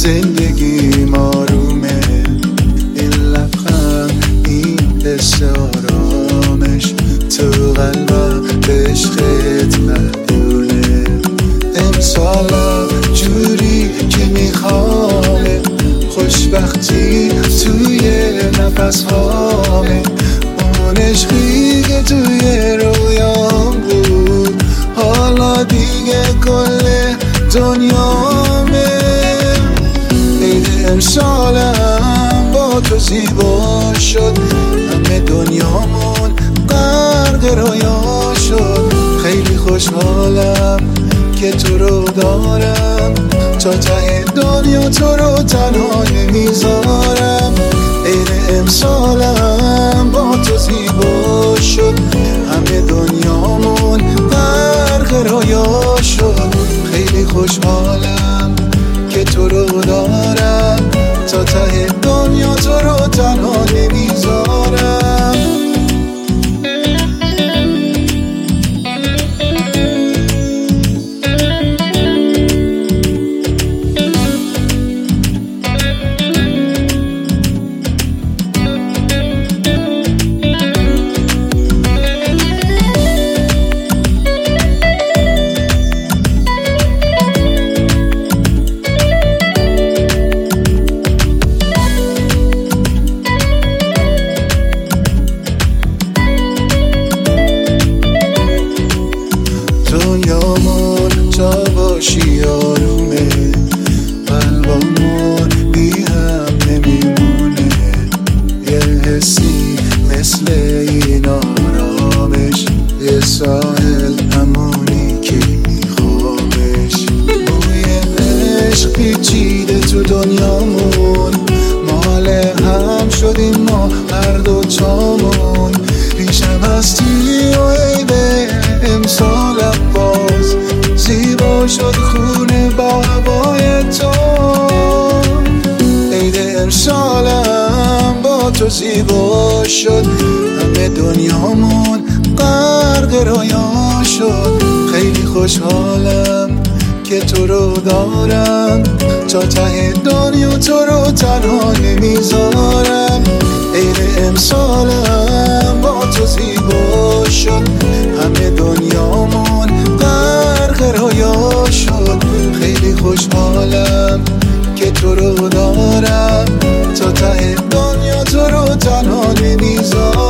زندگی آرومه، این لبخند، این حس آرامش تو قلبم به عشقت مدیونه. امسالم جوری که میخوامه، خوشبختی توی نفس هامه، اون عشقی که توی رویام بود حالا دیگه کل دنیامه. عید امسالم با تو زیبا شد، همه دنیامون غرق رویا شد. خیلی خوشحالم که تو رو دارم، تا ته دنیا تو رو تنها نمیذارم. عید امسالم با تو زیبا شد، همه دنیامون غرق رویا شد. خیلی خوشحالم که تو رو دارم، تا ته دنیا تو رو تنها نمیذارم. دنیامون جا باشی آرومه، قلبامون بی هم نمیمونه. یه حسی مثل این آرامش، یه ساحل همونی که میخوامش. بوی عشق پیچیده تو دنیامون، مال هم شدیم ما هر دو تامون. پیشم هستی و عیبه امسالم باز زیبا شد خونه با هوای تو. عید امسالم با تو زیبا شد، همه دنیامون غرق رویا شد. خیلی خوشحالم که تو رو دارم، تا ته دنیا تو رو تنها نمیذارم. عید امسالم با تو زیبا شد، همه دنیامون غرق رویا شد. خیلی خوشحالم که تو رو دارم، تا ته دنیا تو رو تنها نمیذارم.